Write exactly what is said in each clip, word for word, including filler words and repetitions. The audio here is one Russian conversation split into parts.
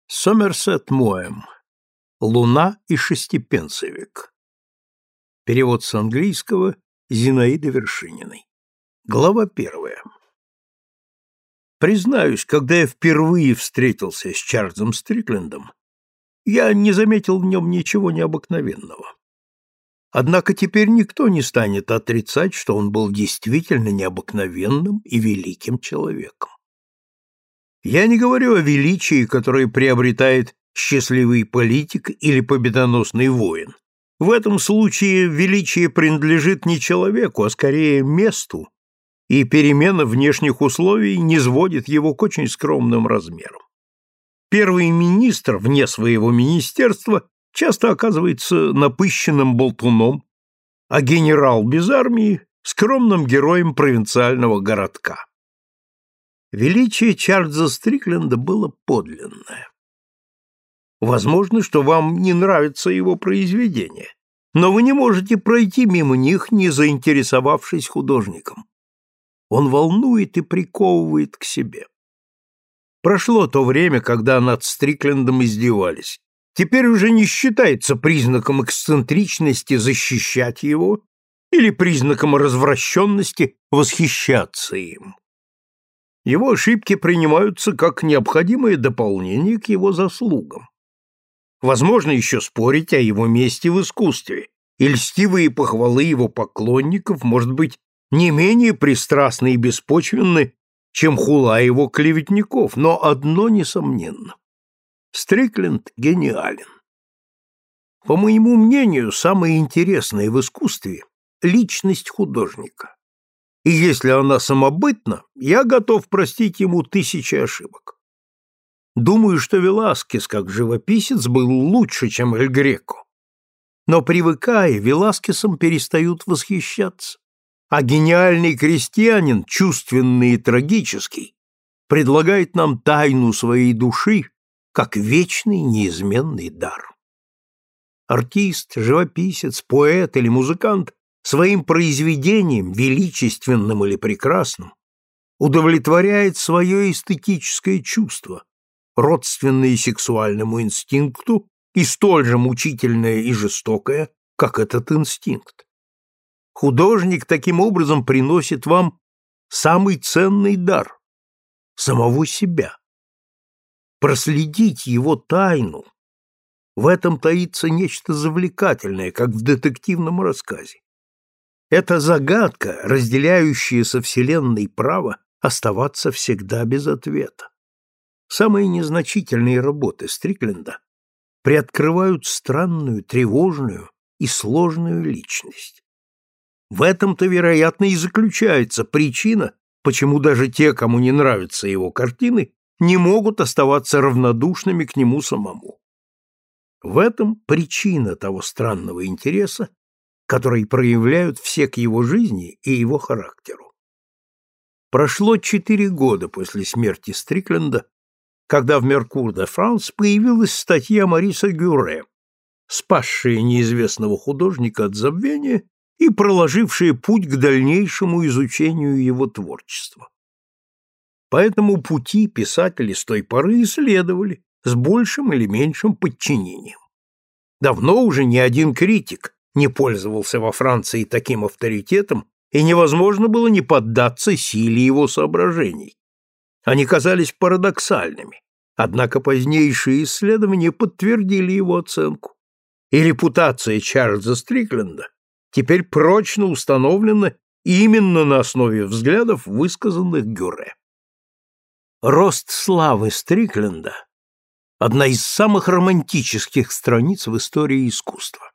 Сомерсет Моэм. Луна и шестипенсовик. Перевод с английского Зинаиды Вершининой. Глава первая. Признаюсь, когда я впервые встретился с Чарльзом Стриклендом, я не заметил в нем ничего необыкновенного. Однако теперь никто не станет отрицать, что он был действительно необыкновенным и великим человеком. Я не говорю о величии, которое приобретает счастливый политик или победоносный воин. В этом случае величие принадлежит не человеку, а скорее месту, и перемена внешних условий низводит его к очень скромным размерам. Первый министр вне своего министерства часто оказывается напыщенным болтуном, а генерал без армии – скромным героем провинциального городка. Величие Чарльза Стрикленда было подлинное. Возможно, что вам не нравятся его произведения, но вы не можете пройти мимо них, не заинтересовавшись художником. Он волнует и приковывает к себе. Прошло то время, когда над Стриклендом издевались. Теперь уже не считается признаком эксцентричности защищать его или признаком развращенности восхищаться им. Его ошибки принимаются как необходимое дополнение к его заслугам. Возможно еще спорить о его месте в искусстве, и льстивые похвалы его поклонников, может быть, не менее пристрастны и беспочвенны, чем хула его клеветников, но одно несомненно. Стрикленд гениален. По моему мнению, самое интересное в искусстве – личность художника. И если она самобытна, я готов простить ему тысячи ошибок. Думаю, что Веласкес, как живописец, был лучше, чем Эль Греко. Но, привыкая, Веласкесом перестают восхищаться, а гениальный крестьянин, чувственный и трагический, предлагает нам тайну своей души, как вечный неизменный дар. Артист, живописец, поэт или музыкант своим произведением, величественным или прекрасным, удовлетворяет свое эстетическое чувство, родственное сексуальному инстинкту и столь же мучительное и жестокое, как этот инстинкт. Художник таким образом приносит вам самый ценный дар – самого себя. Проследить его тайну – в этом таится нечто завлекательное, как в детективном рассказе. Это загадка, разделяющая со Вселенной право оставаться всегда без ответа. Самые незначительные работы Стрикленда приоткрывают странную, тревожную и сложную личность. В этом-то, вероятно, и заключается причина, почему даже те, кому не нравятся его картины, не могут оставаться равнодушными к нему самому. В этом причина того странного интереса, который проявляют все к его жизни и его характеру. Прошло четыре года после смерти Стрикленда, когда в «Меркур де Франс» появилась статья Мориса Гюре, спасшая неизвестного художника от забвения и проложившая путь к дальнейшему изучению его творчества. По этому пути писатели с той поры исследовали с большим или меньшим подчинением. Давно уже ни один критик не пользовался во Франции таким авторитетом, и невозможно было не поддаться силе его соображений. Они казались парадоксальными, однако позднейшие исследования подтвердили его оценку, и репутация Чарльза Стрикленда теперь прочно установлена именно на основе взглядов, высказанных Гюре. Рост славы Стрикленда – одна из самых романтических страниц в истории искусства.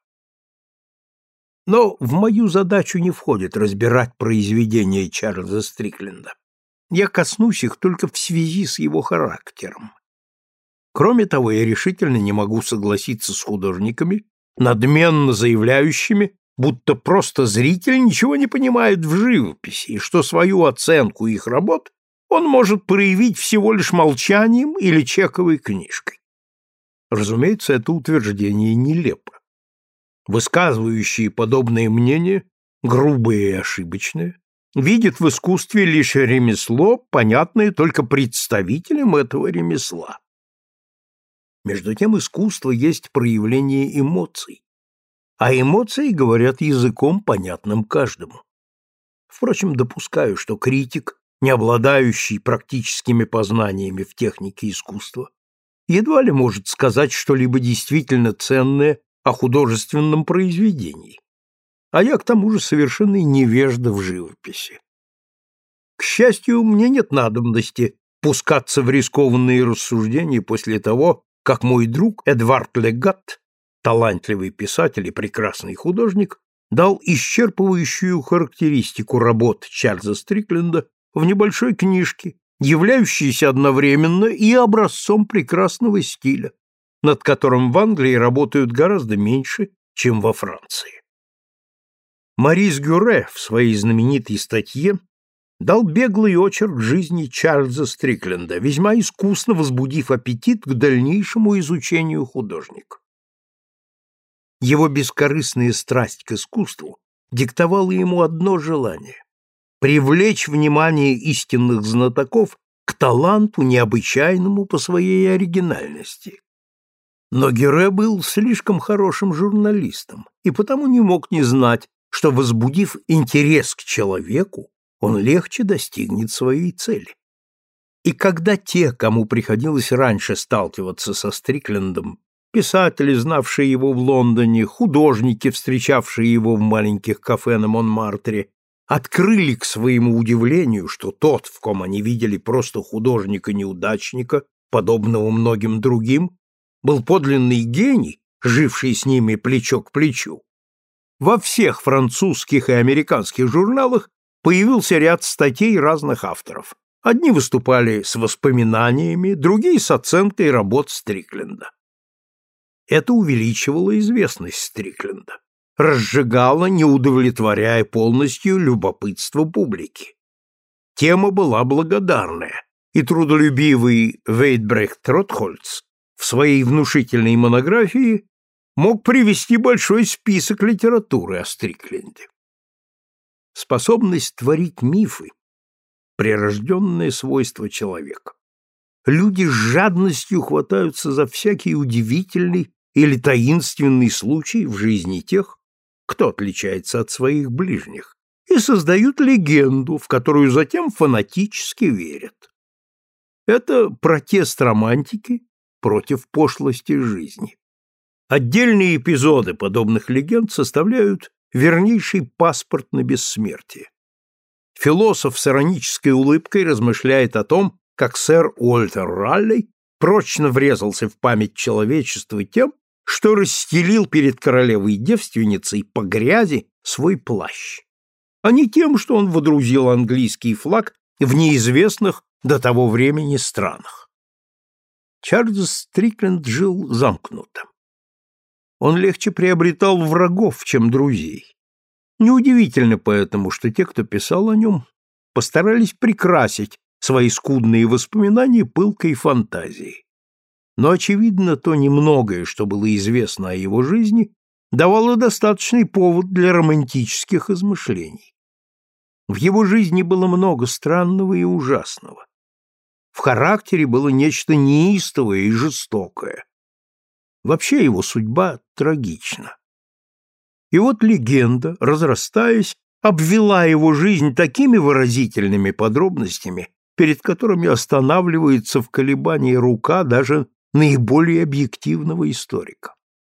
Но в мою задачу не входит разбирать произведения Чарльза Стрикленда. Я коснусь их только в связи с его характером. Кроме того, я решительно не могу согласиться с художниками, надменно заявляющими, будто просто зритель ничего не понимает в живописи, и что свою оценку их работ он может проявить всего лишь молчанием или чековой книжкой. Разумеется, это утверждение нелепо. Высказывающие подобные мнения, грубые и ошибочные, видят в искусстве лишь ремесло, понятное только представителям этого ремесла. Между тем искусство есть проявление эмоций, а эмоции говорят языком, понятным каждому. Впрочем, допускаю, что критик, не обладающий практическими познаниями в технике искусства, едва ли может сказать что-либо действительно ценное о художественном произведении, а я к тому же совершенный невежда в живописи. К счастью, мне нет надобности пускаться в рискованные рассуждения после того, как мой друг Эдвард Легат, талантливый писатель и прекрасный художник, дал исчерпывающую характеристику работ Чарльза Стрикленда в небольшой книжке, являющейся одновременно и образцом прекрасного стиля, над которым в Англии работают гораздо меньше, чем во Франции. Морис Гюре в своей знаменитой статье дал беглый очерк жизни Чарльза Стрикленда, весьма искусно возбудив аппетит к дальнейшему изучению художника. Его бескорыстная страсть к искусству диктовала ему одно желание — привлечь внимание истинных знатоков к таланту, необычайному по своей оригинальности. Но Гюре был слишком хорошим журналистом и потому не мог не знать, что, возбудив интерес к человеку, он легче достигнет своей цели. И когда те, кому приходилось раньше сталкиваться со Стриклендом, писатели, знавшие его в Лондоне, художники, встречавшие его в маленьких кафе на Монмартре, открыли к своему удивлению, что тот, в ком они видели просто художника-неудачника, подобного многим другим, был подлинный гений, живший с ними плечо к плечу. Во всех французских и американских журналах появился ряд статей разных авторов. Одни выступали с воспоминаниями, другие с оценкой работ Стрикленда. Это увеличивало известность Стрикленда, разжигало, не удовлетворяя полностью любопытство публики. Тема была благодарная, и трудолюбивый Вейтбрехт Ротхольц в своей внушительной монографии мог привести большой список литературы о Стрикленде. Способность творить мифы – прирожденное свойство человека. Люди с жадностью хватаются за всякий удивительный или таинственный случай в жизни тех, кто отличается от своих ближних, и создают легенду, в которую затем фанатически верят. Это протест романтики против пошлости жизни. Отдельные эпизоды подобных легенд составляют вернейший паспорт на бессмертие. Философ с иронической улыбкой размышляет о том, как сэр Уолтер Ралли прочно врезался в память человечества тем, что расстелил перед королевой-девственницей по грязи свой плащ, а не тем, что он водрузил английский флаг в неизвестных до того времени странах. Чарльз Стрикленд жил замкнуто. Он легче приобретал врагов, чем друзей. Неудивительно поэтому, что те, кто писал о нем, постарались прикрасить свои скудные воспоминания пылкой фантазией. Но, очевидно, то немногое, что было известно о его жизни, давало достаточный повод для романтических измышлений. В его жизни было много странного и ужасного. В характере было нечто неистовое и жестокое. Вообще его судьба трагична. И вот легенда, разрастаясь, обвела его жизнь такими выразительными подробностями, перед которыми останавливается в колебании рука даже наиболее объективного историка.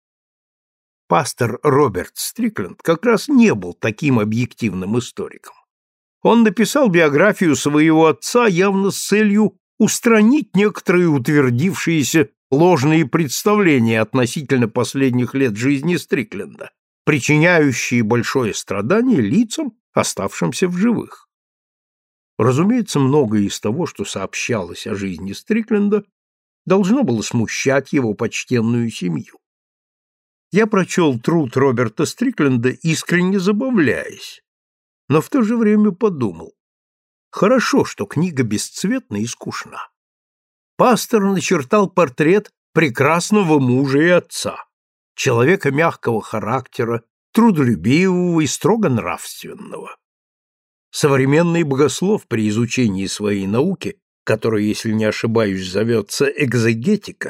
Пастор Роберт Стрикленд как раз не был таким объективным историком. Он написал биографию своего отца явно с целью устранить некоторые утвердившиеся ложные представления относительно последних лет жизни Стрикленда, причиняющие большое страдание лицам, оставшимся в живых. Разумеется, многое из того, что сообщалось о жизни Стрикленда, должно было смущать его почтенную семью. Я прочел труд Роберта Стрикленда, искренне забавляясь, но в то же время подумал: хорошо, что книга бесцветна и скучна. Пастор начертал портрет прекрасного мужа и отца, человека мягкого характера, трудолюбивого и строго нравственного. Современный богослов при изучении своей науки, которая, если не ошибаюсь, зовется экзегетика,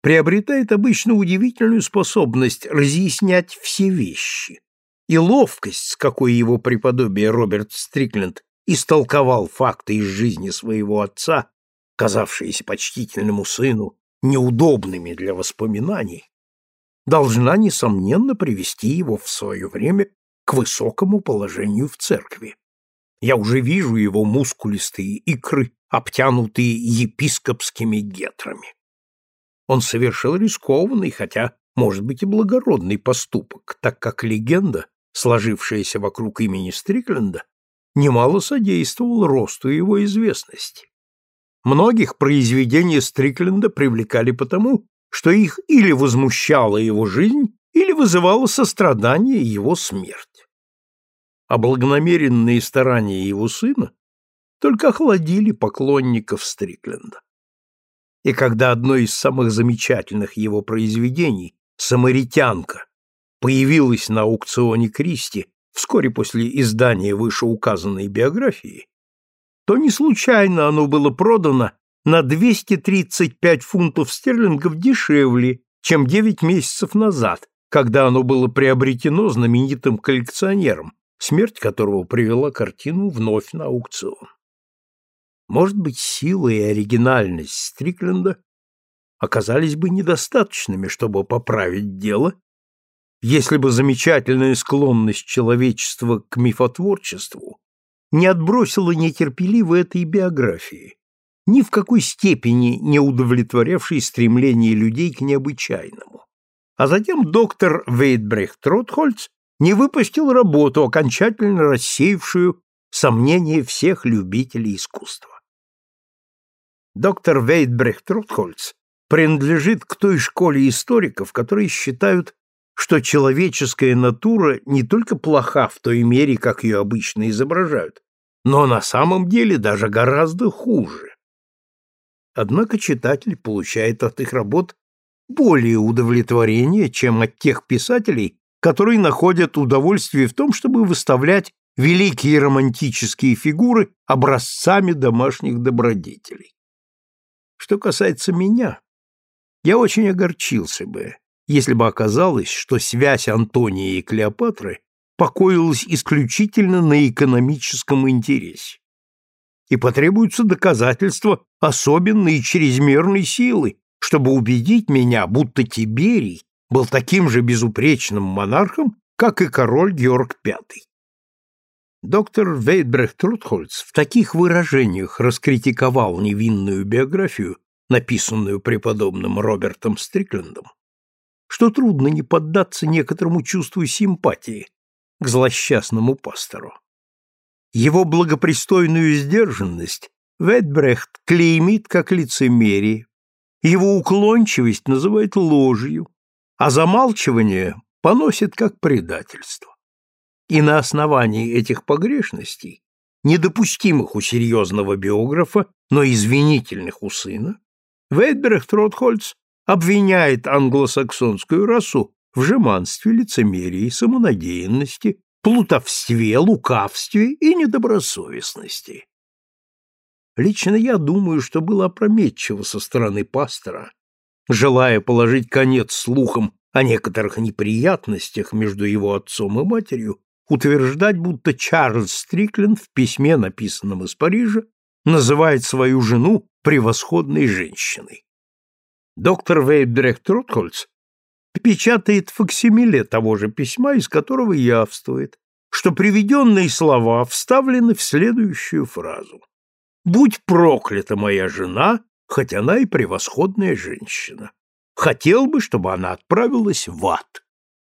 приобретает обычно удивительную способность разъяснять все вещи, и ловкость, с какой его преподобие Роберт Стрикленд истолковал факты из жизни своего отца, казавшиеся почтительному сыну неудобными для воспоминаний, должна, несомненно, привести его в свое время к высокому положению в церкви. Я уже вижу его мускулистые икры, обтянутые епископскими гетрами. Он совершил рискованный, хотя, может быть, и благородный поступок, так как легенда, сложившаяся вокруг имени Стрикленда, немало содействовала росту его известности. Многих произведения Стрикленда привлекали потому, что их или возмущала его жизнь, или вызывала сострадание его смерть. А благонамеренные старания его сына только охладили поклонников Стрикленда. И когда одно из самых замечательных его произведений, «Самаритянка», появилось на аукционе Кристи вскоре после издания вышеуказанной биографии, то не случайно оно было продано на двести тридцать пять фунтов стерлингов дешевле, чем девять месяцев назад, когда оно было приобретено знаменитым коллекционером, смерть которого привела картину вновь на аукцион. Может быть, сила и оригинальность Стрикленда оказались бы недостаточными, чтобы поправить дело, если бы замечательная склонность человечества к мифотворчеству не отбросила нетерпеливо этой биографии, ни в какой степени не удовлетворявшей стремление людей к необычайному. А затем доктор Вейтбрехт Ротхольц не выпустил работу, окончательно рассеявшую сомнения всех любителей искусства. Доктор Вейтбрехт Ротхольц принадлежит к той школе историков, которые считают, что человеческая натура не только плоха в той мере, как ее обычно изображают, но на самом деле даже гораздо хуже. Однако читатель получает от их работ более удовлетворения, чем от тех писателей, которые находят удовольствие в том, чтобы выставлять великие романтические фигуры образцами домашних добродетелей. Что касается меня, я очень огорчился бы, если бы оказалось, что связь Антония и Клеопатры покоилась исключительно на экономическом интересе. И потребуются доказательства особенной и чрезмерной силы, чтобы убедить меня, будто Тиберий был таким же безупречным монархом, как и король Георг Пятый. Доктор Вейтбрехт Ротхольц в таких выражениях раскритиковал невинную биографию, написанную преподобным Робертом Стриклендом, что трудно не поддаться некоторому чувству симпатии к злосчастному пастору. Его благопристойную сдержанность Вейтбрехт клеймит как лицемерие, его уклончивость называет ложью, а замалчивание поносит как предательство. И на основании этих погрешностей, недопустимых у серьезного биографа, но извинительных у сына, Вейтбрехт Ротхольц обвиняет англосаксонскую расу в жеманстве, лицемерии, самонадеянности, плутовстве, лукавстве и недобросовестности. Лично я думаю, что было опрометчиво со стороны пастора, желая положить конец слухам о некоторых неприятностях между его отцом и матерью, утверждать, будто Чарльз Стрикленд в письме, написанном из Парижа, называет свою жену превосходной женщиной. Доктор Вейтбрехт Ротхольц печатает факсимиле того же письма, из которого явствует, что приведенные слова вставлены в следующую фразу: «Будь проклята моя жена, хоть она и превосходная женщина. Хотел бы, чтобы она отправилась в ад».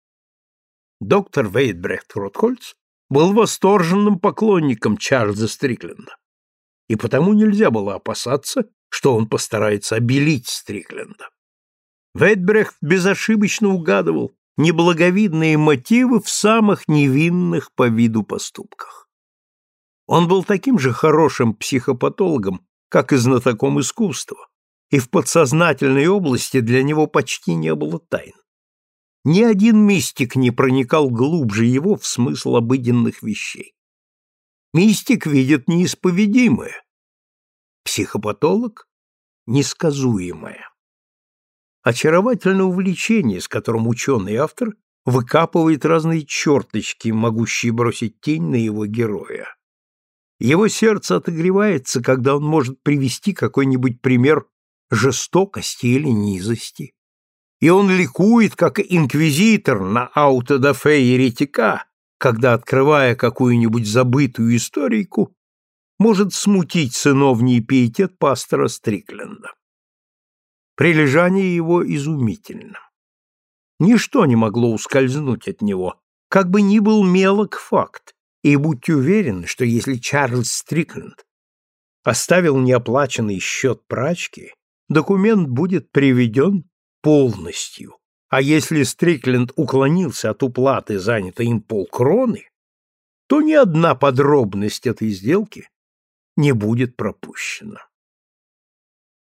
Доктор Вейтбрехт Ротхольц был восторженным поклонником Чарльза Стрикленда, и потому нельзя было опасаться, что он постарается обелить Стрикленда. Вейтбрехт безошибочно угадывал неблаговидные мотивы в самых невинных по виду поступках. Он был таким же хорошим психопатологом, как и знатоком искусства, и в подсознательной области для него почти не было тайн. Ни один мистик не проникал глубже его в смысл обыденных вещей. Мистик видит неисповедимое, психопатолог — несказуемое. очаровательное увлечение, с которым ученый-автор выкапывает разные черточки, могущие бросить тень на его героя. Его сердце отогревается, когда он может привести какой-нибудь пример жестокости или низости. И он ликует, как инквизитор на аутодафе еретика, когда, открывая какую-нибудь забытую историку, может смутить сыновний пиетет пастора Стрикленда. Прилежание его изумительно. Ничто не могло ускользнуть от него, как бы ни был мелок факт, и будьте уверены, что если Чарльз Стрикленд оставил неоплаченный счет прачки, документ будет приведен полностью, а если Стрикленд уклонился от уплаты занятой им полкроны, то ни одна подробность этой сделки не будет пропущена.